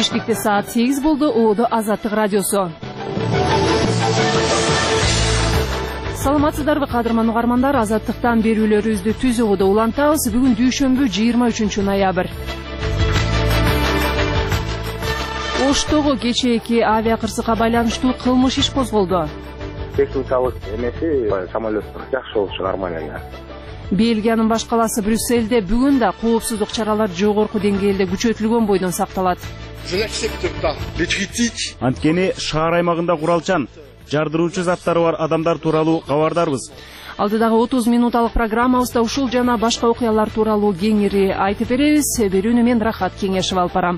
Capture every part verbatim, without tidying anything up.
Бишкекте саат сегиз болду. Оодо Азаттык радиосу. Саламатсыздарбы кадырман угармандар, Азаттыктан берүүлөрүбүздү түз угууда улантабыз. Бүгүн дүйшөмбү жыйырма үчүнчү ноябрь. Оштогу кечээки авиа кырсыкка байланыштуу кылмыш иш козголду. Техникалык эмеси самолет жакшы болушу нормально. Бельгиянын баш калаасы Брюсселде бүгүн да коопсуздук чаралар жогорку деңгээлде күчөтүлгөн бойдон сакталат. Анткени шаар аймагында куралчан, жардыруучу заттары бар адамдар тууралуу кабардарбыз. Алдыдагы отуз минуталык программабызда ушул жана башка окуялар тууралуу кеңири айтып беребиз. Берүүнү мен Рахат Кеңешев алып барам.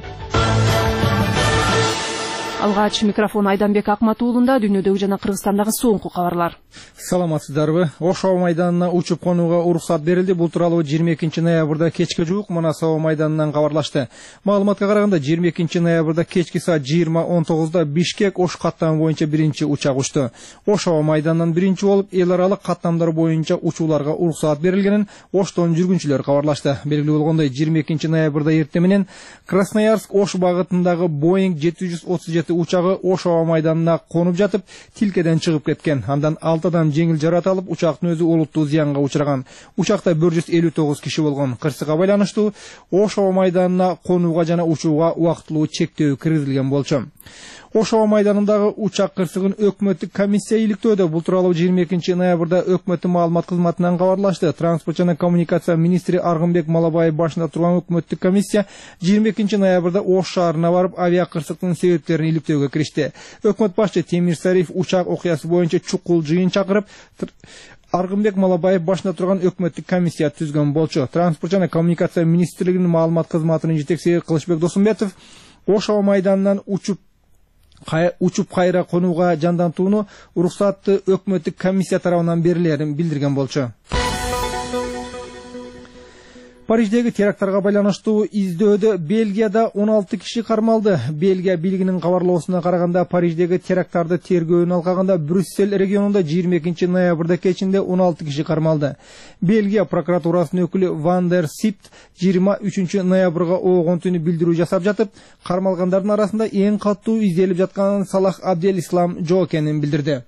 Алгач микрофон Айданбек Акматуулунда, дүйнөдөгү жана Кыргызстандагы соңку кабарлар. Саламатсыздарбы? Ош аба майданына учуп конууга уруксат берилди. Бул тууралуу жыйырма экинчи ноябрда кечке жуук Манас аба майданынан кабарлашты. Маалыматка караганда жыйырма экинчи ноябрда кечки саат жыйырма он тогузда Бишкек Ош каттамы боюнча биринчи учак учту. Ош аба майданынан биринчи болуп эл аралык каттамдар боюнча учууларга уруксат берилгенин Оштон жүргүнчүлөр кабарлашты. Белгилүү болгондой, жыйырма экинчи ноябрда эртең менен Красноярск Ош багытындагы Боинг жети жүз отуз жети учагы Ош аба майданына конуп жатып, тилкеден чыгып кеткен. Андан алты адам жеңил жарат алып, учактын өзү олуттуу зыянга учураган. Учакта бир жүз элүү тогуз киши болгон. Кырсыкка байланыштуу Ош аба майданына конууга жана учууга убактылуу чектөө киргизилген болчу. Ош аба майданындагы учак кырсыгын өкмөттүк комиссия иликтөөдө. Бул тууралуу жыйырма экинчи ноябрда өкмөттүн маалымат кызматынан кабарлашты. Транспорт жана коммуникация министри Аргынбек Малабаев башында турган өкмөттүк комиссия жыйырма экинчи ноябрда Ош шаарына барып, авиа кырсыктын себептерин иликтөөгө киришти. Өкмөт башчы Темир Сариф учак окуясы боюнча чукул жыйын чакырып, Аргынбек Малабаев башында турган өкмөттүк комиссия түзгөн болчу. Транспорт жана коммуникация министрлигинин маалымат кызматынын жетекчиси Кылычбек Досумбетов Ош аба майданынан учуп учуп кайра конууга жандантууну уруксатты өкмөттүк комиссия тарабынан берилерин билдирген болчу. Париждеги теракттарга байланыштуу издөөдө Бельгияда он алты киши кармалды. Бельгия бийлигинин кабарлоосуна караганда, Париждеги теракттарды тергөөнүн алкагында Брюссель регионунда жыйырма экинчи ноябрда кечинде он алты киши кармалды. Бельгия прокуратурасынын өкүлү Ван дер Сипт жыйырма үчүнчү ноябрга оогон түнү билдирүү жасап жатып, кармалгандардын арасында эң катуу изделип жаткан Салах Абдель Ислам жок экенин билдирди.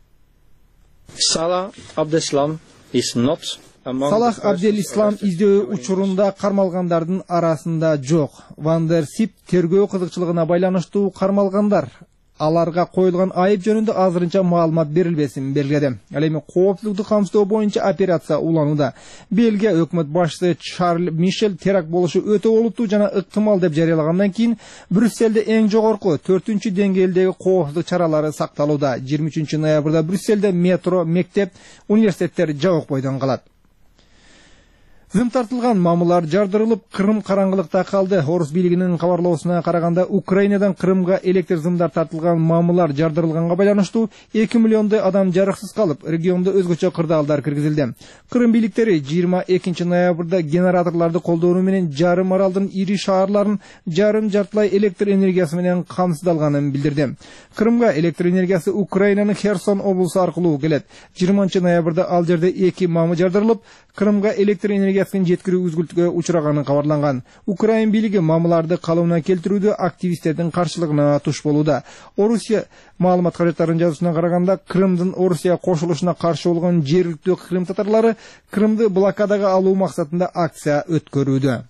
Salah Abdeslam is not Салах Абдель Ислам издөө учурунда кармалгандардын арасында жок. Ван дер Сип тергөө кызыкчылыгына байланыштуу кармалгандар. Аларга коюлган айып жөнүндө азырынча маалымат берилбесин белгиледи. Ал эми коопсуздукту камсыздоо боюнча операция уланууда. Бельгия өкмөт башчысы Шарль Мишель теракт болушу өтө олуттуу жана ыктымал деп жарыялагандан кийин Брюсселде эң жогорку төртүнчү деңгээлдеги коопсуздук чаралары сакталууда. жыйырма үчүнчү ноябрда Брюсселде метро, мектеп, университеттер жабык бойдон калат. Зым тартылган мамылар жардырылып, Крым караңгылыкта калды. Орус бийлигинин кабарлоосуна караганда, Украинадан Крымга электр зымдар тартылган мамылар жардырылганга байланыштуу эки миллиондой адам жарыксыз калып, региондо өзгөчө кырдаалдар киргизилди. Крым бийликтери жыйырма экинчи ноябрда генераторлорду колдонуу менен жарым аралдын ири шаарларын жарым жартылай электр энергиясы менен камсыздалганын билдирди. Крымга электр энергиясы Украинанын Херсон облусу аркылуу келет. жыйырманчы ноябрда ал жерде эки мамы жардырылып, Крымга электр энергиясын жеткирүү үзгүлтүккө учураганы кабарланган. Украин бийлиги мамыларды калыбына келтирүүдө активисттердин каршылыгына туш болууда. Орусия маалымат каражаттарынын жазуусуна караганда, Крымдын Орусия кошулушуна каршы болгон жергиликтүү Крым татарлары Крымды блокадага алуу максатында акция өткөрүүдө.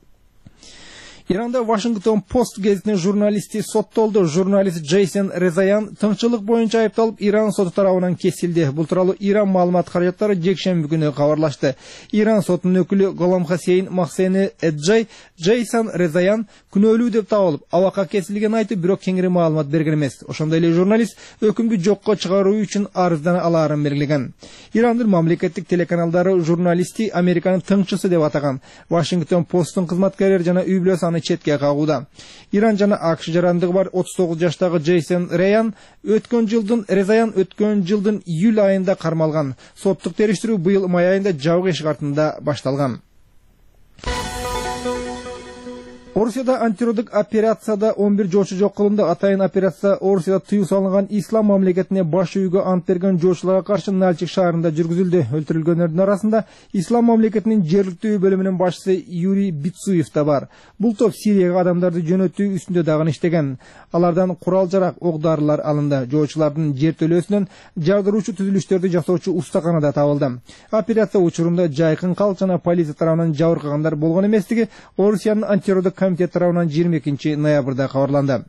Иранда Вашингтон Пост гезитинин журналисти соттолду. Журналист Джейсон Резаян тыңчылык боюнча айыпталып, Иран соту тарабынан кесилди. Бул тууралуу Иран маалымат каражаттары жекшемби күнү кабарлашты. Иран сотунун өкүлү Голам Хасейн Махсени Эджей Джейсон Резаян күнөөлүү деп табылып, абакка кесилгенин айтып, бирок кеңири маалымат берген эмес. Ошондой эле журналист өкүмдү жокко чыгаруу үчүн арыздана алаарын белгилеген. Ирандын мамлекеттик телеканалдары журналисти Американын тыңчысы деп атаган. Вашингтон Посттун кызматкерлери жана үй бүлөсү аны четке кагууда. Иран жана АКШ жарандыгы бар отуз тогуз жаштагы Джейсон Рейан өткөн жылдын Резаян өткөн жылдын июль айында кармалган. Соттук териштирүү быйыл май айында жабык эшик артында башталган. Орусияда антитеррорлук операцияда он бир жоочу жок кылынды. Атайын операция Орусияда тыюу салынган ислам мамлекетине баш үйгө ант берген жоочуларга каршы Нальчик шаарында жүргүзүлдү. Өлтүрүлгөндөрдүн арасында ислам мамлекетинин жергиликтүү бөлүмүнүн башчысы Юрий Бицуев да бар. Бул топ Сирияга адамдарды жөнөтүү үстүндө дагы иштеген. Алардан курал-жарак, ок-дарылар алынды. Жоочулардын жертөлөөсүнөн жардыруучу түзүлүштөрдү жасоочу устаканада табылды. Операция учурунда жайкын калк жана полиция тарабынан жабыркагандар болгон эместиги Орусиянын антитеррорлук комитет тарабынан жыйырма экинчи ноябрда кабарланды.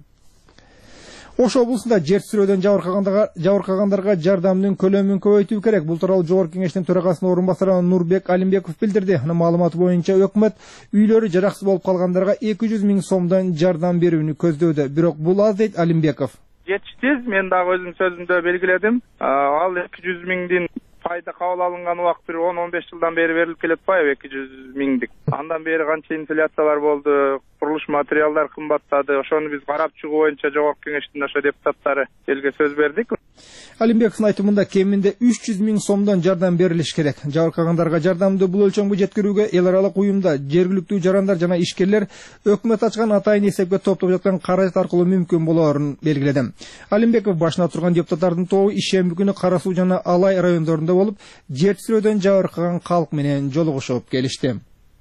Ош облусунда жер сүрөөдөн жабыркагандарга жардамдын көлөмүн көбөйтүү керек. Бул тууралуу Жогорку Кеңештин төрагасынын орун басары Нурбек Алимбеков билдирди. Анын маалыматы боюнча өкмөт үйлөрү жараксыз болуп калгандарга эки жүз миң сомдон жардам берүүнү көздөөдө. Бирок бул аз дейт Алимбеков. Жетиштиз, мен дагы өзүм сөзүмдө белгиледим. Ал эки жүз миңдин пайда кабыл алынган убакыт бир он он беш жылдан бери берилип келет атпайбы, эки жүз миңдик. Андан бери канча инфляциялар болду, курулуш материалдар кымбаттады. Ошону биз карап чыгуу боюнча Жогорку Кеңештин ошо депутаттары элге сөз бердик. Алимбековдун айтымында кеминде үч жүз миң сомдон жардам берилиш керек. Жабыркагандарга жардамды бул өлчөмгө жеткирүүгө эл аралык уюмда жергиликтүү жарандар жана ишкерлер өкмөт ачкан атайын эсепке топтоп жаткан каражат аркылуу мүмкүн болоорун белгиледи. Алимбеков башына турган депутаттардын тобу ишемби күнү Кара Суу жана Алай райондорунда болуп, жер сүрөөдөн жабыркаган калк менен жолугушуп келишти.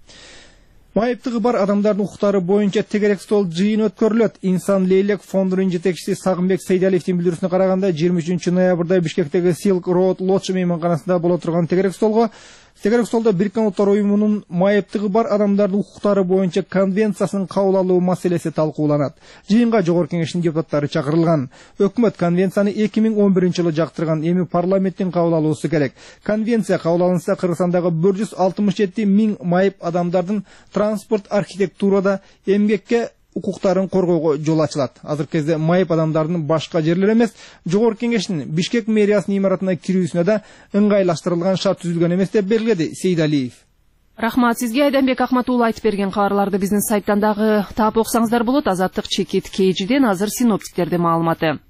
Майыптыгы бар адамдардын укуктары боюнча тегерек стол жыйын өткөрүлөт. Инсан Лейлек фондунун жетекчиси Сагынбек Сейдалиевдин билдирүүсүнө караганда жыйырма үчүнчү ноябрда Бишкектеги Silk Road Lodge мейманканасында боло турган тегерек столго Тегерек столдо Бириккен Улуттар уюмунун майыптыгы бар адамдардын укуктары боюнча конвенциясын кабыл алуу маселеси талкууланат. Жыйынга Жогорку Кеңештин депутаттары чакырылган. Өкмөт конвенцияны эки миң он биринчи жылы жактырган, эми парламенттин кабыл алуусу керек. Конвенция кабыл алынса Кыргызстандагы бир жүз алтымыш жети миң майып адамдардын транспорт, архитектурада эмгекке укуктарын коргоого жол ачылат. Азыркы кезде майып адамдардын башка жерлер эмес, Жогорку Кеңештин Бишкек мэриясынын имаратына кирүүсүнө да ыңгайлаштырылган шарт түзүлгөн эмес деп белгиледи Сейдалиев. Рахмат сизге, Айданбек Ахматуулу айтып берген кабарларды биздин сайттан дагы таап окусаңыздар болот. Азаттык чекит Кейжиден азыр синоптиктердин маалыматы.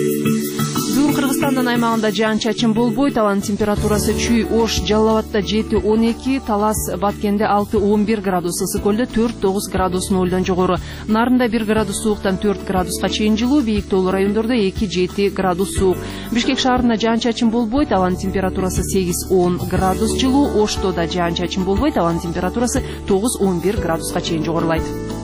Бүгүн Кыргызстандын аймагында жаан-чачын болбойт. Абанын температурасы Чүй, Ош, Жалал Абадта жети он эки, Талас, Баткенде алты он бир градус, Ысык Көлдө төрт тогуз градус нолдон жогору, Нарында бир градус сууктан төрт градуска чейин жылуу, Бийик тоолуу райондордо эки жети градус суук. Бишкек шаарында жаан-чачын болбойт. Абанын температурасы сегиз он градус жылуу, Ошто да жаан-чачын болбойт. Абанын температурасы тогуз он бир градуска чейин жогорулайт.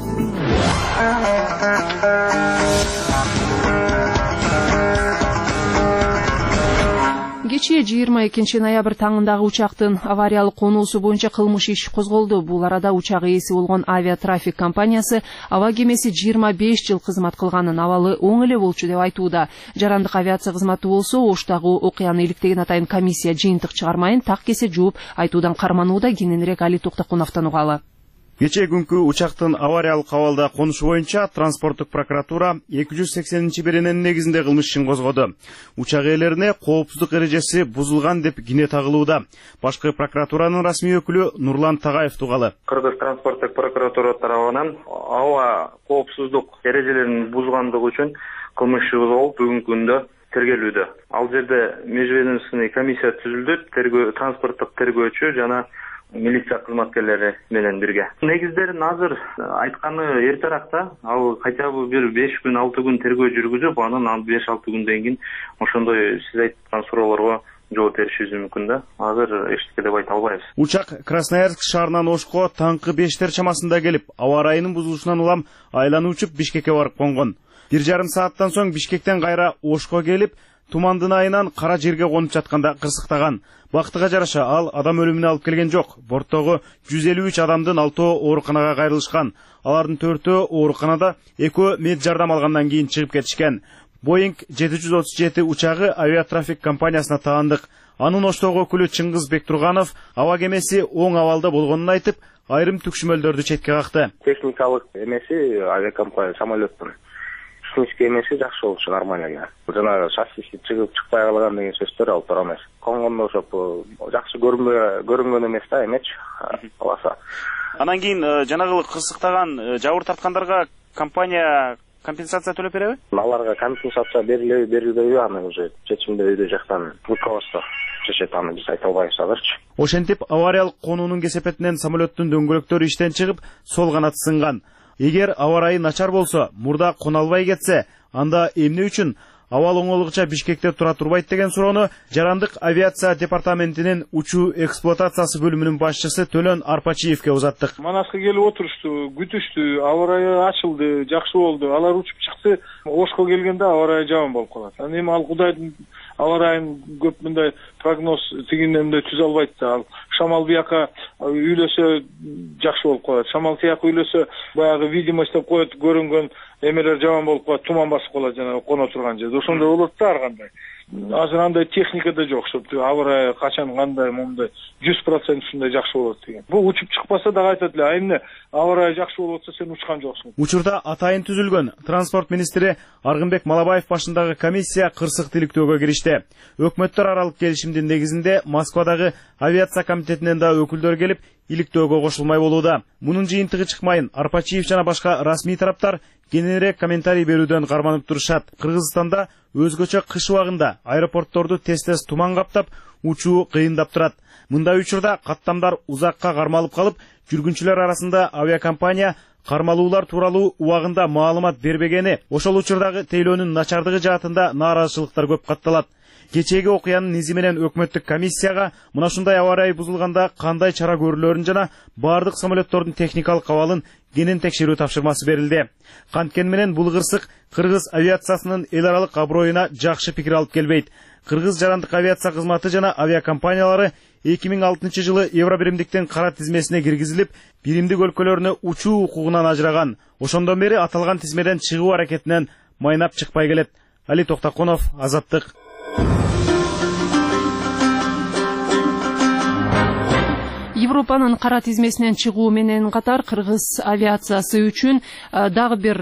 Кечээ жыйырма экинчи ноябрь таңындагы учактын авариялык конуусу боюнча кылмыш иш козголду. Бул арада учак ээси болгон авиатрафик компаниясы аба кемеси жыйырма беш жыл кызмат кылганын, абалы оң эле болчу деп айтууда. Жарандык авиация кызматы болсо Оштагы окуяны иликтеген атайын комиссия жыйынтык чыгармайын так кесе жооп айтуудан карманууда. Кененирээк Али Токтокуновдон угалы. Кечээ күнкү учактын авариялык абалда конушу боюнча транспорттук прокуратура эки жүз сексенинчи берененин негизинде кылмыш ишин козгоду. Учак ээлерине коопсуздук эрежеси бузулган деп кине тагылууда. Башкы прокуратуранын расмий өкүлү Нурлан Тагаев тугалы. Кыргыз транспорттук прокуратура тарабынан аба коопсуздук эрежелерин бузгандыгы үчүн кылмыш иши козголуп, бүгүнкү күндө тергелүүдө. Ал жерде межведомственный комиссия түзүлдү, тергөө транспорттук тергөөчү жана милиция кызматкерлери менен бирге. Негиздерин азыр айтканы эртеракта, ал хотя бы бир беш күн алты күн тергөө жүргүзүп, анан беш алты күндөн кийин ошондой сиз айткан суроолорго жооп беришибиз мүмкүн да. Азыр эчтеке деп айта албайбыз. Учак Красноярск шаарынан Ошко таңкы бештер чамасында келип, аба ырайынын бузулушунан улам айланып учуп Бишкекке барып конгон. Бир жарым сааттан соң Бишкектен кайра Ошко келип, тумандын айынан кара жерге конуп жатканда кырсыктаган. Бактыга жараша ал адам өлүмүнө алып келген жок. Борттогу жүз элүү үч адамдын алтоо ооруканага кайрылышкан. Алардын төртөө ооруканада, экөө мед жардам алгандан кийин чыгып кетишкен. Боинг жети жүз отуз жети учагы авиатрафик компаниясына таандык. Анын Оштогу өкүлү Чыңгыз Бектурганов аба кемеси оң абалда болгонун айтып, айрым түкшүмөлдөрдү четке какты. Техникалык эмеси авиакомпания самолеттин технический эмеси жакшы болчу, нормально. Жана шассиси чыгып чыкпай калган деген сөздөр ал туура эмес. Конгондо ошо жакшы көрүнбөй көрүнгөн эмес да, эмечи аласа. Анан кийин жанагы кырсыктаган, жабыр тарткандарга компания компенсация төлөп береби? Аларга компенсация берилеби, берилбеби, аны уже чечимди өйдө жактан руководство чечет, аны биз айта албайбыз азырчы. Ошентип авариялык конуунун кесепетинен самолеттун дөңгөлөктөрү иштен чыгып, сол канаты сынган. Эгер аба ырайы начар болсо, мурда кона албай кетсе, анда эмне үчүн абал оңолугуча Бишкекте тура турбайт деген суроону Жарандык авиация департаментинин учуу эксплуатациясы бөлүмүнүн башчысы Төлөн Арпачиевке узаттык. Манаска келип отурушту, күтүштү, аба ырайы ачылды, жакшы болду. Алар учуп чыкты, Ошко келгенде аба ырайы жаман болуп калат. Аны эми ал Кудайдын аба ырайын көп мындай прогноз тигинемде түзө албайт да. Ал шамал бияка үйлөсө жакшы болуп калат. Шамал тияка үйлөсө баягы видимость деп коет, көрүнгөн эмелер жаман болуп калат, туман басып калат жана коно турган жерде. Ошондой болот да ар кандай. Азыр андай техника да жок, ошопту аба ырайы качан кандай момундай жүз процент ушундай жакшы болот деген. Бул учуп чыкпаса дагы айтат эле, а эмне аба ырайы жакшы болуп атса сен учкан жоксуң. Учурда атайын түзүлгөн транспорт министри Аргынбек Малабаев башындагы комиссия кырсык тиликтөөгө киришти. Өкмөттөр аралык келишимдин негизинде Москвадагы авиация комитетинен да өкүлдөр келип, иликтөөгө кошулмай болууда. Мунун жыйынтыгы чыкмайын Арпачиев жана башка расмий тараптар кененирээк комментарий берүүдөн карманып турушат. Кыргызстанда өзгөчө кыш убагында аэропортторду тез-тез туман каптап, учуу кыйындап турат. Мындай учурда каттамдар узакка кармалып калып, жүргүнчүлөр арасында авиакомпания кармалуулар тууралуу убагында маалымат бербегени, ошол учурдагы тейлөөнүн начардыгы жаатында нааразычылыктар көп катталат. Кечээги окуянын изи менен өкмөттүк комиссияга мына ушундай аба ырайы бузулганда кандай чара көрүлөрүн жана бардык самолеттордун техникалык абалын кенен текшерүү тапшырмасы берилди. Канткени менен бул кырсык кыргыз авиациясынын эл аралык аброюна жакшы пикир алып келбейт. Кыргыз жарандык авиация кызматы жана авиакомпаниялары эки миң алтынчы жылы Евробиримдиктин кара тизмесине киргизилип, биримдик өлкөлөрүнө учуу укугунан ажыраган. Ошондон бери аталган тизмеден чыгуу аракетинен майнап чыкпай келет. Али Токтаконов, Азаттык. Европанын кара тизмесинен чыгуу менен катар кыргыз авиациясы үчүн дагы бир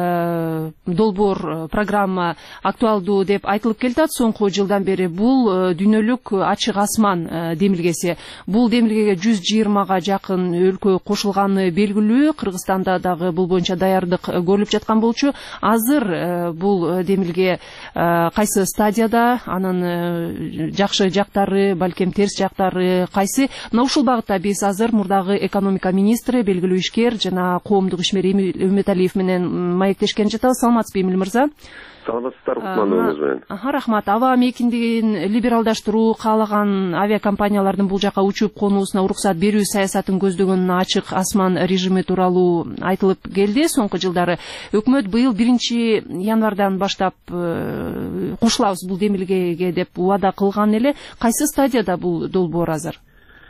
долбоор программа актуалдуу деп айтылып келатат. Соңку жылдан бери бул дүйнөлүк ачык асман демилгеси. Бул демилгеге жүз жыйырмага жакын өлкө кошулганы белгилүү. Кыргызстанда дагы бул боюнча даярдык көрүлүп жаткан болчу. Азыр бул демилге кайсы стадияда, анын жакшы жактары, балким терс жактары кайсы? Мына ушул багытта биз азыр мурдагы экономика министри, белгилүү ишкер жана коомдук ишмер Үмөталиев менен маектешкен жатабыз. Саламатсызбы, Эмил мырза? Саламатсыздар, Усманович менен. Аха, рахмат. Аба мейкиндигин либералдаштыруу каалаган авиакомпаниялардын бул жака учуп конуусуна уруксат берүү саясатын көздөгөн ачык асман режими тууралуу айтылып келди. Соңку жылдары өкмөт быйыл биринчи январдан баштап кошулабыз бул демилгеге деп убада кылган эле. Кайсы стадияда бул долбоор азыр?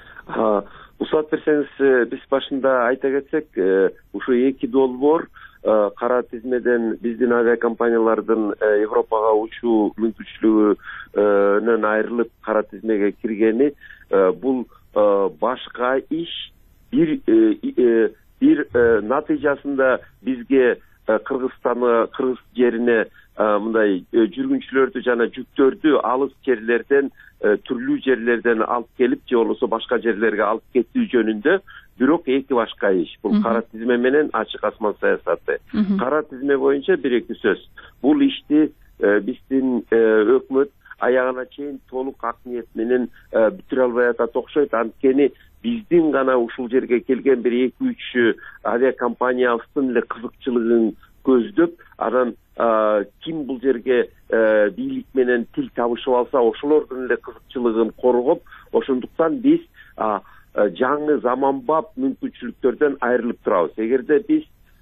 Усат берсеңиз, биз башында айта кетсек, ушу эки долбоор кара тизмеден биздин авиакомпаниялардын Европага учуу мүмкүнчүлүгүнөн айрылып кара тизмеге киргени бул башка иш. Бир бир натыйжасында бизге Кыргызстаны, Кыргыз жерине мындай жүргүнчүлөрдү жана жүктөрдү алыс жерлерден, түрлүү жерлерден алып келип, же болбосо башка жерлерге алып кетүү жөнүндө бирок эки башка иш. Бул кара тизме менен ачык асман саясаты. Кара тизме боюнча бир эки сөз. Бул ишти биздин өкмөт аягына чейин толук ак ниет менен бүтүрө албай атат окшойт. Анткени биздин гана ушул жерге келген бир эки үч авиакомпаниябыздын эле кызыкчылыгын көздөп, анан ким бул жерге бийлик менен тил табышып алса, ошолордун эле кызыкчылыгын коргоп, ошондуктан биз жаңы заманбап мүмкүнчүлүктөрдөн айрылып турабыз. Эгерде биз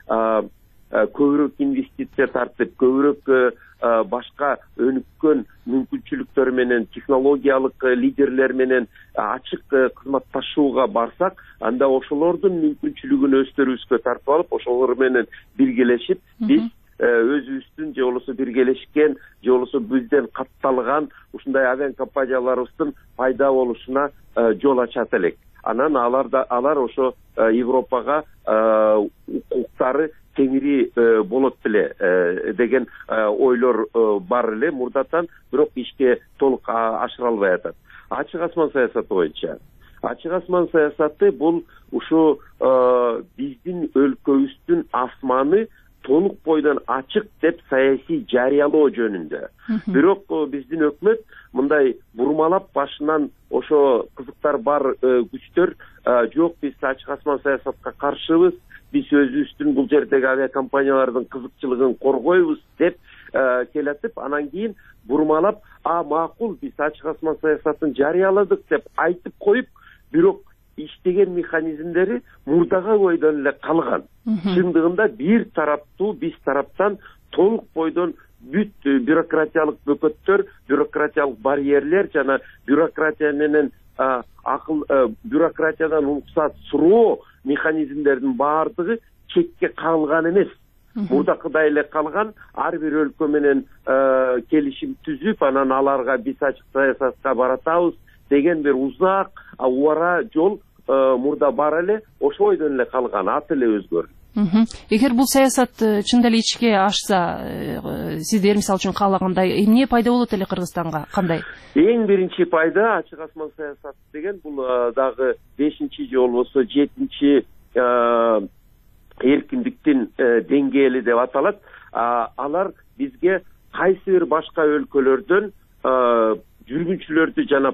көбүрөөк инвестиция тартып, көбүрөөк башка өнүккөн мүмкүнчүлүктөр менен, технологиялык лидерлер менен ачык кызматташууга барсак, анда ошолордун мүмкүнчүлүгүн өздөрүбүзгө тартып алып, ошолор менен биргелешип, биз өзүбүздүн же болбосо биргелешкен, же болбосо бизден катталган ушундай авиакомпанияларыбыздын пайда болушуна жол ачат элек. Анан алар да алар ошо Европага укуктары теңири болот беле деген ойлор бар эле мурдатан, бирок ишке толук ашыра албай атат. Ачык асман саясаты боюнча. Ачык асман саясаты бул ушу биздин өлкөбүздүн асманы толук бойдон ачык деп саясий жарыялоо жөнүндө. Бирок биздин өкмөт мындай бурмалап башынан ошо кызыктар бар күчтөр жок, биз ачык асман саясатка каршыбыз, биз өзүбүздүн бул жердеги авиакомпаниялардын кызыкчылыгын коргойбуз деп келатып, анан кийин бурмалап, а макул биз ачык асман саясатын жарыяладык деп айтып коюп, бирок иштеген механизмдери мурдагы бойдон эле калган. Чындыгында бир тараптуу биз тараптан толук бойдон бүт бюрократиялык бөкөттөр, бюрократиялык барьерлер жана бюрократия менен акыл бюрократиядан уруксат суроо механизмдердин баардыгы чекке кагылган эмес. Мурдакыдай эле калган, ар бир өлкө менен келишим түзүп, анан аларга биз ачык саясатка баратабыз деген бир узак убара жол мурда бар эле, ошо бойдон эле калган, аты эле өзгөрдү. Эгер бул саясат чында эле ичке ашса, сиздер мисалы үчүн каалагандай эмне пайда болот эле Кыргызстанга? Кандай? Эң биринчи пайда ачык асман саясаты деген бул дагы бешинчи же болбосо жетинчи эркиндиктин деңгээли деп аталат. Алар бизге кайсы бир башка өлкөлөрдөн жүргүнчүлөрдү жана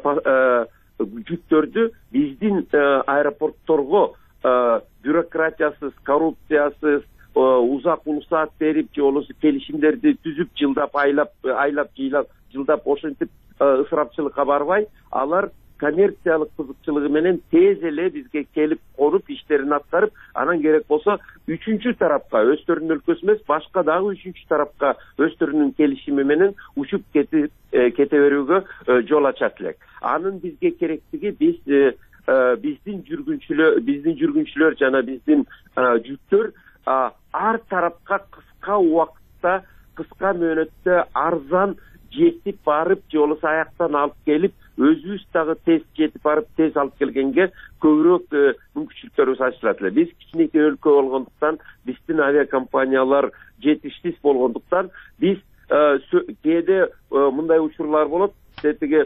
жүктөрдү биздин аэропортторго бюрократиясыз, коррупциясыз, узак уруксаат берип, же болбосо келишимдерди түзүп, жылдап айлап, айлап, жылдап, жылдап ошентип ысырапчылыкка барбай, алар коммерциялык кызыкчылыгы менен тез эле бизге келип коруп, иштерин аткарып, анан керек болсо үчүнчү тарапка, өздөрүнүн өлкөсү эмес, башка дагы үчүнчү тарапка өздөрүнүн келишими менен учуп кете кете берүүгө жол ачат элек. Анын бизге керектиги биз биздин жүргүнчүлөр, биздин жүргүнчүлөр жана биздин жүктөр ар тарапка кыска убакытта, кыска мөөнөттө арзан жетип барып, же болбосо аяктан алып келип, өзүбүз дагы тез жетип барып, тез алып келгенге көбүрөөк мүмкүнчүлүктөрүбүз ачылат эле. Биз кичинекей өлкө болгондуктан, биздин авиакомпаниялар жетиштис болгондуктан, биз кээде мындай учурлар болот, тетиги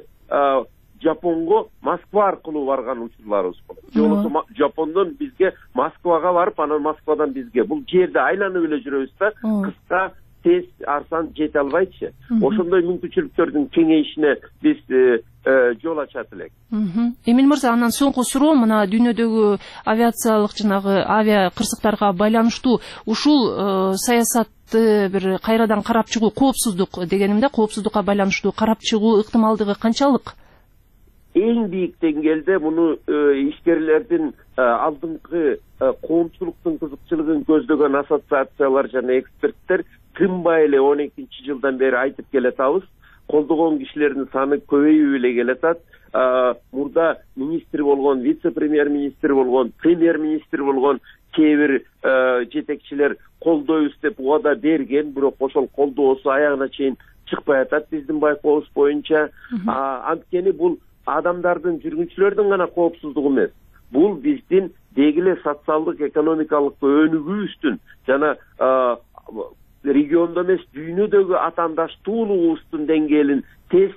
Жапонго Москва аркылуу барган учурларыбыз болот. Же болбосо Жапондон бизге Москвага барып, анан Москвадан бизге. Бул жерде айланып эле жүрөбүз да, кыска, тез, арзан жете албайчы. Ошондой мүмкүнчүлүктөрдүн кеңейишине биз жол ачат элек. Эмил мырза, анан соңку суроо, мына дүйнөдөгү авиациялык жанагы авиа кырсыктарга байланыштуу ушул саясатты бир кайрадан карап чыгуу, коопсуздук дегенимде, коопсуздукка байланыштуу карап чыгуу ыктымалдыгы канчалык? Эң бийик деңгээлде муну ишкерлердин алдыңкы коомчулуктун кызыкчылыгын көздөгөн ассоциациялар жана эксперттер тынбай эле он экинчи жылдан бери айтып келатабыз. Колдогон кишилердин саны көбөйүп эле келатат. Мурда министр болгон, вице-премьер-министр болгон, премьер-министр болгон кээ бир жетекчилер колдойбуз деп убада берген, бирок ошол колдоосу аягына чейин чыкпай атат биздин байкообуз боюнча. Анткени бул адамдардын, жүргүнчүлөрдүн гана коопсуздугу эмес. Бул биздин дегиле социалдык, экономикалык өнүгүүбүздүн жана региондо эмес, дүйнөдөгү атаандаштуулугубуздун деңгээлин тез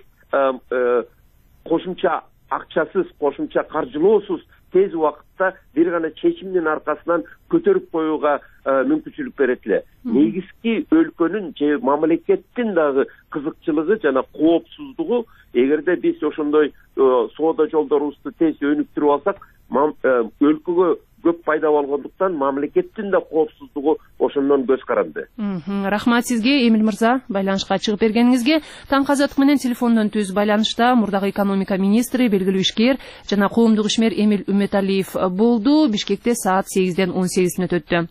кошумча акчасыз, кошумча каржылоосуз тез убакытта бир гана чечимдин аркасынан көтөрүп коюуга мүмкүнчүлүк берет эле. Негизги өлкөнүн же мамлекеттин дагы кызыкчылыгы жана коопсуздугу, эгерде биз ошондой соода жолдорубузду тез өнүктүрүп алсак, өлкөгө көп пайда болгондуктан мамлекеттин да коопсуздугу ошондон көз каранды. Рахмат сизге, Эмил мырза, байланышка чыгып бергениңизге. Таңкы азаттык менен телефондон түз байланышта мурдагы экономика министри, белгилүү ишкер жана коомдук ишмер Эмил Үмөталиев болду. Бишкекте саат сегизден он сегиз мүнөт өттү.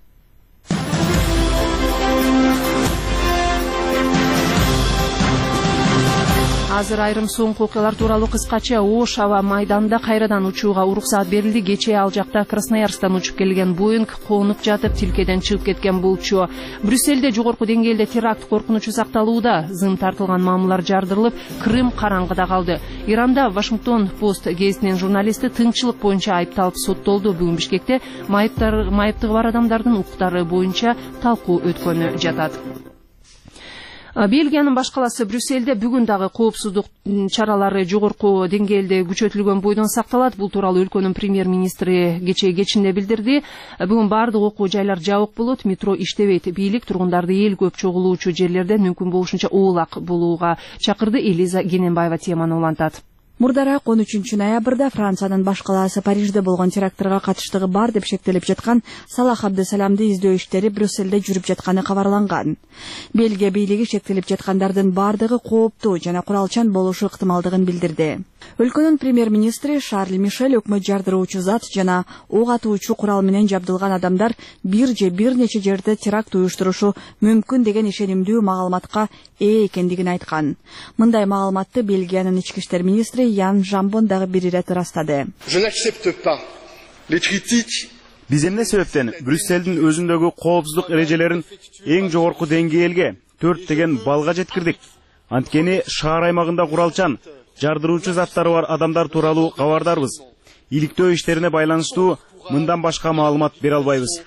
Азыр айрым соңку окуялар тууралуу кыскача. Ош аба майданында кайрадан учууга уруксаат берилди. Кечээ ал жакта Красноярсктан учуп келген Боинг конуп жатып тилкеден чыгып кеткен болчу. Брюссельде жогорку деңгээлде теракт коркунучу сакталууда. Зым тартылган маамулар жардырылып, Крым караңгыда калды. Иранда Вашингтон Пост гезитинин журналисти тыңчылык боюнча айыпталып соттолду. Бүгүн Бишкекте майыптыгы бар адамдардын укуктары боюнча талкуу өткөнү жатат. Бельгиянын баш каласы Брюссельде бүгүн дагы коопсуздук чаралары жогорку деңгээлде күчөтүлгөн бойдон сакталат. Бул тууралуу өлкөнүн премьер-министри кечээ кечинде билдирди. Бүгүн бардык окуу жайлар жабык болот, метро иштебейт. Бийлик тургундарды эл көп чогулуучу жерлерден мүмкүн болушунча оолак болууга чакырды. Элиза Гененбаева теманы улантат. Мурдараак он үчүнчү ноябрда Франциянын баш калаасы Парижде болгон терактырга катыштыгы бар деп шектелип жаткан Салах Абдесаламды издөө иштери Брюсселде жүрүп жатканы кабарланган. Бельгия бийлиги шектелип жаткандардын бардыгы кооптуу жана куралчан болушу ыктымалдыгын билдирди. Өлкөнүн премьер-министри Шарль Мишель өкмөт жардыруучу зат жана ок атуучу курал менен жабдылган адамдар бир же бир нече жерде теракт уюштурушу мүмкүн деген ишенимдүү маалыматка ээ экендигин айткан. Мындай маалыматты Бельгиянын ички иштер министри Ян Жамбон дагы бир ирет ырастады. Биз эмне себептен Брюсселдин өзүндөгү коопсуздук эрежелерин эң жогорку деңгээлге төрт деген балга жеткирдик. Анткени шаар аймагында куралчан, жардыруучу заттары бар адамдар тууралуу кабардарбыз. Иликтөө иштерине байланыштуу мындан башка маалымат бере албайбыз.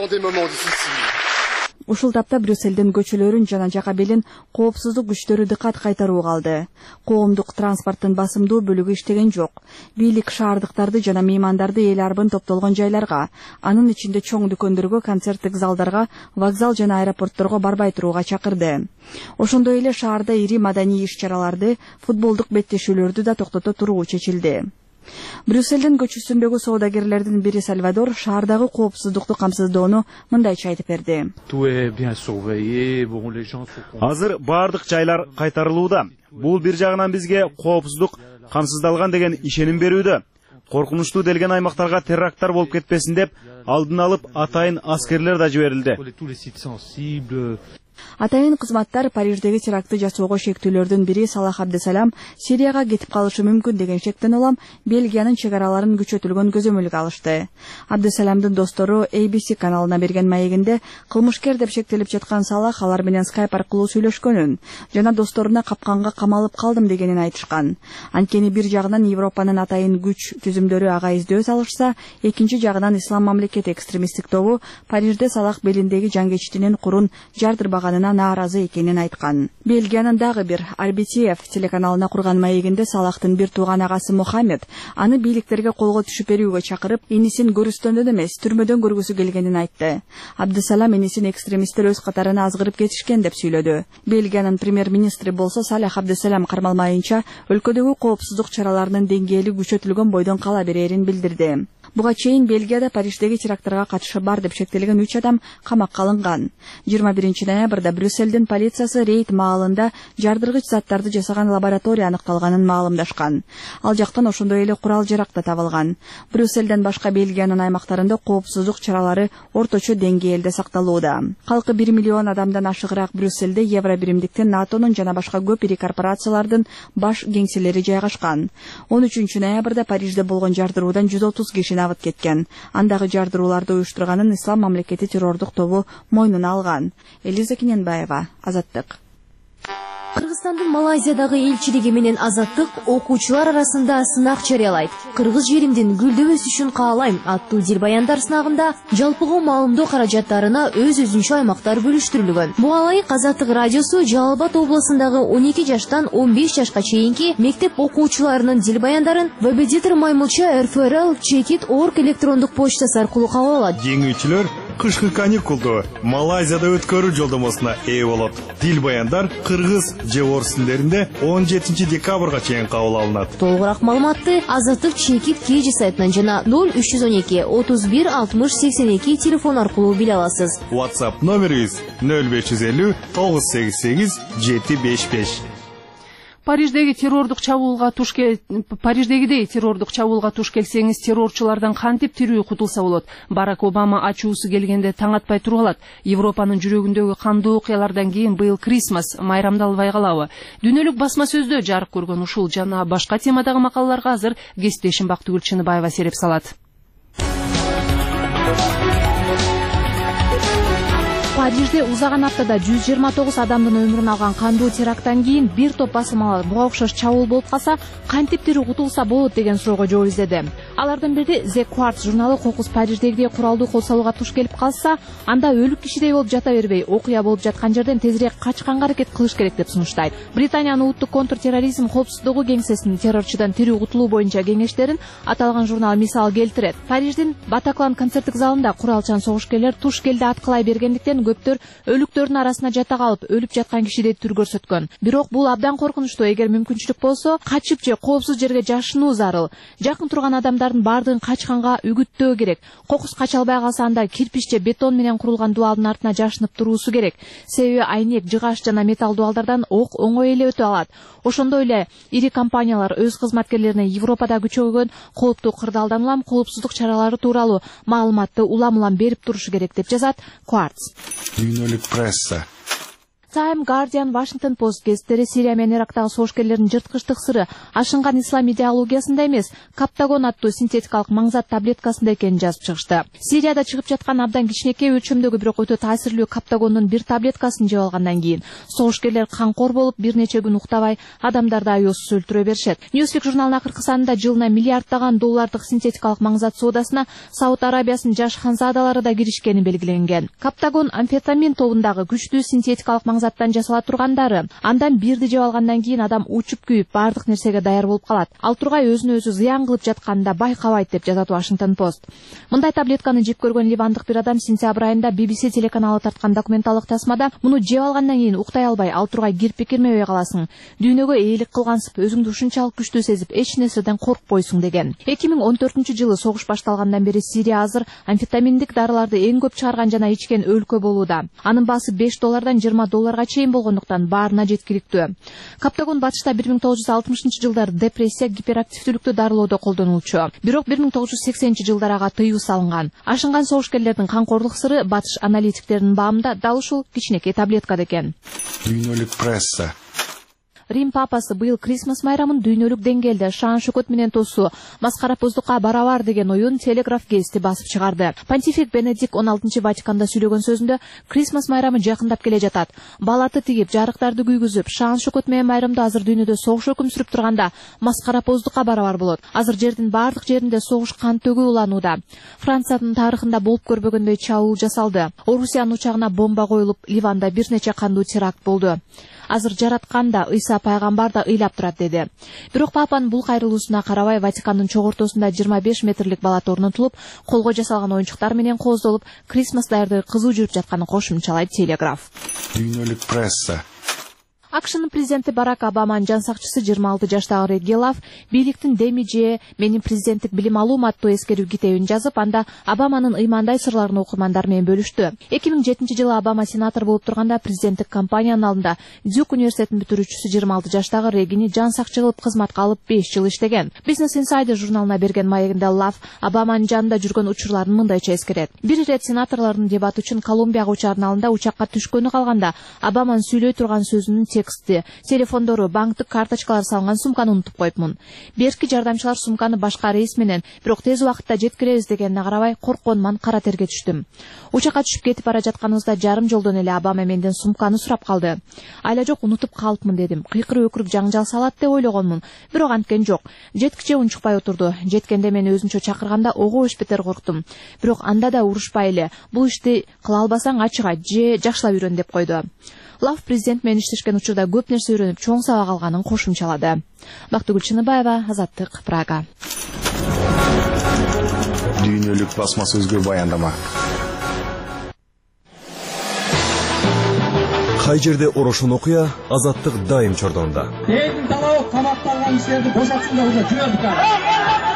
Ушул тапта Брюсселдин көчөлөрүн жана жака белин коопсуздук күчтөрү дыкат кайтарууга алды. Коомдук транспорттун басымдуу бөлүгү иштеген жок. Бийлик шаардыктарды жана меймандарды эл арбын топтолгон жайларга, анын ичинде чоң дүкөндөргө, концерттик залдарга, вокзал жана аэропортторго барбай турууга чакырды. Ошондой эле шаарда ири маданий иш-чараларды, футболдук беттешүүлөрдү да токтото туруу чечилди. Брюсселдин көчүсүндөгү соодагерлердин бири Сальвадор шаардагы коопсуздукту камсыздоону мындайча айтып берди. Азыр бардык жайлар кайтарылууда. Бул бир жагынан бизге коопсуздук камсыздалган деген ишеним берүүдө. Коркунучтуу делген аймактарга теракттар болуп кетпесин деп алдын алып атайын аскерлер да жиберилди. Атайын кызматтар Париждеги терактты жасоого шектүүлөрдүн бири Салах Абдесалам Сирияга кетип калышы мүмкүн деген шектен улам Бельгиянын чек араларын күчөтүлгөн көзөмөлгө алышты. Абдесаламдын достору A B C каналына берген маегинде кылмышкер деп шектелип жаткан Салах алар менен скайп аркылуу сүйлөшкөнүн жана досторуна капканга камалып калдым дегенин айтышкан. Анткени бир жагынан Европанын атайын күч түзүмдөрү ага издөө салышса, экинчи жагынан Ислам мамлекети экстремисттик тобу Парижде Салах белиндеги жангечтинин курун жардырбаганына нааразы экенин айткан. Бельгиянын дагы бир R B T F телеканалына курган маегинде Салахтын бир тууган агасы Мухаммед аны бийликтерге колго түшүп берүүгө чакырып, инисин көрүстөндөн эмес, түрмөдөн көргүсү келгенин айтты. Абдесалам инисин экстремисттер өз катарына азгырып кетишкен деп сүйлөдү. Бельгиянын премьер-министри болсо Салах Абдесалам кармалмайынча өлкөдөгү коопсуздук чараларынын деңгээли күчөтүлгөн бойдон кала берерин билдирди. Буга чейин Бельгияда Париждеги теракттарга катышы бар деп шектелген үч адам камакка алынган. жыйырма биринчи ноябрда Брюсселдин полициясы рейд маалында жардыргыч заттарды жасаган лаборатория аныкталганын маалымдашкан. Ал жактан ошондой эле курал жарак да табылган. Брюсселден башка Бельгиянын аймактарында коопсуздук чаралары орточо деңгээлде сакталууда. Калкы бир миллион адамдан ашыгыраак Брюсселде Евро биримдиктен НАТОнун жана башка көп ири корпорациялардын баш кеңселери жайгашкан. он үчүнчү ноябрда Парижде болгон жардыруудан жүз отуз киши абыт кеткен. Андагы жардырууларды уюштурганын Ислам мамлекети террордук тобу мойнуна алган. Элиза Киненбаева, Азаттык. Кыргызстандын Малайзиядагы элчилиги менен Азаттык окуучулар арасында сынак жарыялайт. Кыргыз жеримдин гүлдөп өсүшүн каалайм аттуу дилбаяндар сынагында жалпыга маалымдоо каражаттарына өз-өзүнчө аймактар бөлүштүрүлгөн. Буга ылайык Азаттык радиосу Жалал Абад облусундагы он эки жаштан он беш жашка чейинки мектеп окуучуларынын дилбаяндарын Вебедитор Маймылча эр эф эр эл чекит точка орг электрондук почтасы аркылуу кабыл алат. Жеңүүчүлөр кышкы каникулду Малайзияда өткөрүү жолдомосуна ээ болот. Дилбаяндар кыргыз же орус тилдеринде он жетинчи декабрга чейин кабыл алынат. Толугураак маалыматты Азаттык чекит кж сайтынан жана ноль үч жүз он эки отуз бир алтымыш сексен эки телефон аркылуу биле аласыз. WhatsApp номерибиз ноль беш жүз элүү тогуз сегиз сегиз жети беш беш. Париждеги террордук чабуулга туш кел Париждегидей террордук чабуулга туш келсеңиз, террорчулардан кантип тирүү кутулса болот? Барак Обама ачуусу келгенде таң атпай туруп алат. Европанын жүрөгүндөгү кандуу окуялардан кийин быйыл Крисмас майрамдалбай калабы? Дүйнөлүк басма сөздө жарык көргөн ушул жана башка темадагы макалаларга азыр кесиптешим Бактыгүл Чыныбаева сереп салат. Парижде узаган аптада жүз жыйырма тогуз адамдын өмүрүн алган кандуу теракттан кийин бир топ басылмалар буга окшош чабуул болуп калса кантип тирүү кутулса болот деген суроого жооп издеди. Алардын бири The Quartz журналы кокус Париждегидей куралдуу кол салууга туш келип калса, анда өлүк кишидей болуп жата бербей, окуя болуп жаткан жерден тезирээк качканга аракет кылыш керек деп сунуштайт. Британиянын улуттук контртерроризм коопсуздугу кеңсесинин террорчудан тирүү кутулуу боюнча кеңештерин аталган журнал мисал келтирет. Париждин Батаклан концерттик залында куралчан согушкерлер туш келди аткылай бергендиктен көптөр өлүктөрдүн арасына жата калып өлүп жаткан кишидей түр көрсөткөн. Бирок бул абдан коркунучтуу. Эгер мүмкүнчүлүк болсо, качып же коопсуз жерге жашынуу зарыл. Жакын турган адамдардын бардыгын качканга үгүттөө керек. Кокус кача албай калса, анда кирпич же бетон менен курулган дубалдын артына жашынып туруусу керек. Себеби айнек, жыгаш жана металл дубалдардан ок оңой эле өтө алат. Ошондой эле ири компаниялар өз кызматкерлерине Европада күчөгөн кооптуу кырдаалдан улам коопсуздук чаралары тууралуу маалыматты улам-улам берип турушу керек деп жазат Quartz. Дүйнөлүк пресса. Time, Guardian, Washington Post гезиттери Сирия менен Ирактагы согушкерлердин жырткычтык сыры ашынган ислам идеологиясында эмес, Каптагон аттуу синтетикалык маңзат таблеткасында экенин жазып чыгышты. Сирияда чыгып жаткан абдан кичинекей өлчөмдөгү бирок өтө таасирлүү Каптагондун бир таблеткасын жеп алгандан кийин согушкерлер канкор болуп, бир нече күн уктабай, адамдарды аюусуз өлтүрө беришет. Newsweek журналынын акыркы санында жылына миллиарддаган доллардык синтетикалык маңзат соодасына Сауд Арабиясынын жаш ханзадалары да киришкени белгиленген. Каптагон амфетамин тобундагы күчтүү синтетикалык маңзаттан жасала тургандары. Андан бирди жеп алгандан кийин адам учуп күйүп бардык нерсеге даяр болуп калат. Ал тургай өзүнө өзү зыян кылып жатканында байкабайт деп жазат Washington Post. Мындай таблетканы жеп көргөн ливандык бир адам сентябрь айында би би си телеканалы тарткан документалдык тасмада муну жеп алгандан кийин уктай албай, ал тургай кирпи кирмебей каласың. Дүйнөгө ээлик кылгансып, өзүңдү ушунчалык күчтүү сезип, эч нерседен коркпойсуң деген. эки миң он төртүнчү жылы согуш башталгандан бери Сирия азыр амфетаминдик дарыларды эң көп чыгарган жана ичкен өлкө болууда. Анын баасы беш доллардан жыйырма долларга чейин болгондуктан баарына жеткиликтүү. Каптагон батышта бир миң тогуз жүз алтымышынчы жылдары депрессия, гиперактивдүүлүктү дарылоодо колдонулчу. Бирок бир миң тогуз жүз сексенинчи жылдары ага тыюу салынган. Ашынган согушкерлердин канкорлук сыры батыш аналитиктеринин баамында дал ушул кичинекей таблеткада экен. Дүйнөлүк пресса. Рим папасы быйыл Крисмас майрамын дүйнөлүк деңгээлде шаан шөкөт менен тосуу маскарапоздукка барабар деген оюн Телеграф гезити басып чыгарды. Понтифик Бенедикт он алтынчы Ватиканда сүйлөгөн сөзүндө Крисмас майрамы жакындап келе жатат. Балаты тигип, жарыктарды күйгүзүп, шаан шөкөт менен майрамды азыр дүйнөдө согуш өкүм сүрүп турганда маскарапоздукка барабар болот. Азыр жердин бардык жеринде согуш кан төгүү уланууда. Франциянын тарыхында болуп көрбөгөндөй чабуул жасалды. Орусиянын учагына бомба коюлуп, Ливанда бир нече кандуу теракт болду. Азыр жараткан да, Ыйса пайгамбар да ыйлап турат деди. Бирок папанын бул кайрылуусуна карабай Ватикандын чогортосунда жыйырма беш метрлик балат орнотулуп, колго жасалган оюнчуктар менен кооздолуп, Крисмас даярдыгы кызуу жүрүп жатканын кошумчалайт Телеграф. Дүйнөлүк пресса. Акшнын президенти Барак Обаманын жан сакчысы жыйырма алты жаштагы Реги Лав бийликтин деми же менин президенттик билим алуум аттуу эскерүү китебин жазып, анда Обаманын ыймандай сырларын окурмандар менен бөлүштү. эки миң жетинчи жылы Обама сенатор болуп турганда президенттик кампаниянын алдында Дюк университетинин бүтүрүүчүсү жыйырма алты жаштагы Регини жан сакчы кылып кызматка алып беш жыл иштеген. Business Insider журналына берген маегинде Лав Обаманын жанында жүргөн учурларын мындайча эскерет. Бир ирет сенаторлордун дебаты үчүн Колумбияга учардын алында учакка түшкөнү калганда Обаманын сүйлөй турган сөзүнүн тексти, телефондору, банктык карточкалар салган сумканы унутуп коюпмун. Берки жардамчылар сумканы башка рейс менен, бирок тез убакытта жеткиребиз дегенине карабай коркконуман кара терге түштүм. Учакка түшүп кетип бара жатканыбызда жарым жолдон эле Обама менден сумканы сурап калды. Айла жок, унутуп калыпмын дедим. Кыйкырып өкүрүп жаңжал салат деп ойлогонмун, бирок анткен жок. Жеткиче унчукпай отурду. Жеткенде мени өзүнчө чакырганда ого өч бетер корктум. Бирок анда да урушпай эле, бул ишти кыла албасаң ачык айт же жакшылап үйрөн деп койду. Лав президент менен иштешкен учурда көп нерсе үйрөнүп, чоң сабак алганын кошумчалады. Бактыгүл Чыныбаева, Азаттык, Прага. Дүйнөлүк басма сөзгө баяндама. Кай жерде орошун окуя, Азаттык дайым чордонда. Элдин талабы камакталган кишилерди бошотсун деп уже жүрөбүз.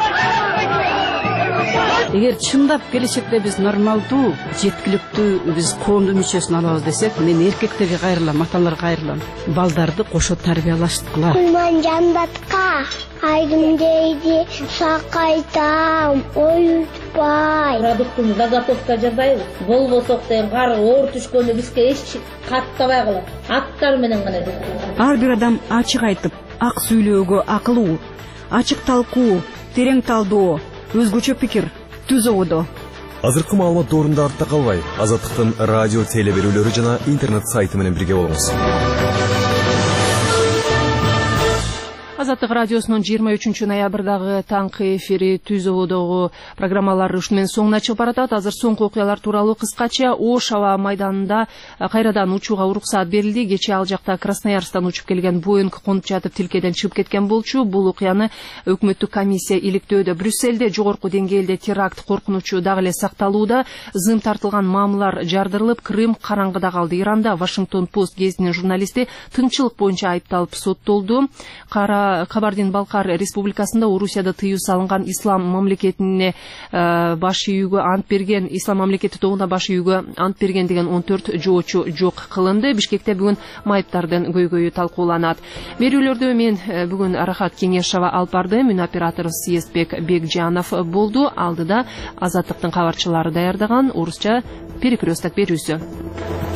Эгер чындап келечекте биз нормалдуу, жеткиликтүү биз коомдун мүчөсүн алабыз десек, мен эркектерге кайрылам, аталарга кайрылам. Балдарды кошо тарбиялаштыкыла. Кулман жандатка айдым дейди, сакайтам, оютпай. Продуктун заготовка жасайбыз. Болбосок деген кар оор түшкөндө бизге эч каттабай калат. Аттар менен гана деп. Ар бир адам ачык айтып, ак сүйлөөгө акылуу, ачык талкуу, терең талдоо, өзгөчө пикир түзө ойдо. Азыркы маалымат доорунда артта калбай, Азаттыктын радио теле берүүлөрү жана интернет сайты менен бирге болуңуз. Азаттык радиосунун жыйырма үчүнчү ноябрдагы таңкы эфири түз ободогу программалары ушуну менен соңуна чыгып баратат. Азыр соңку окуялар тууралуу кыскача. Ош аба майданында кайрадан учууга уруксаат берилди. Кечээ ал жакта Красноярсктан учуп келген Боинг конуп жатып тилкеден чыгып кеткен болчу. Бул окуяны өкмөттүк комиссия иликтөөдө. Брюссельде жогорку деңгээлде теракт коркунучу дагы эле сакталууда. Зым тартылган маамылар жардырылып, Крым караңгыда калды. Иранда Вашингтон Пост гезитинин журналисти тынччылык боюнча айыпталып соттолду. Кара Кабардин-Балкар республикасында Орусияда тыюу салынган ислам мамлекетине баш ийүүгө ант берген, ислам мамлекети тобуна баш ийүүгө ант берген деген он төрт жоочу жок кылынды. Бишкекте бүгүн майыптардын көйгөйү талкууланат. Берүүлөрдө мен бүгүн Арахат Кеңешова алып бардым. Үн оператор Съездбек Бекжанов болду. Алдыда Азаттыктын кабарчылары даярдаган орусча перекресток берүүсү.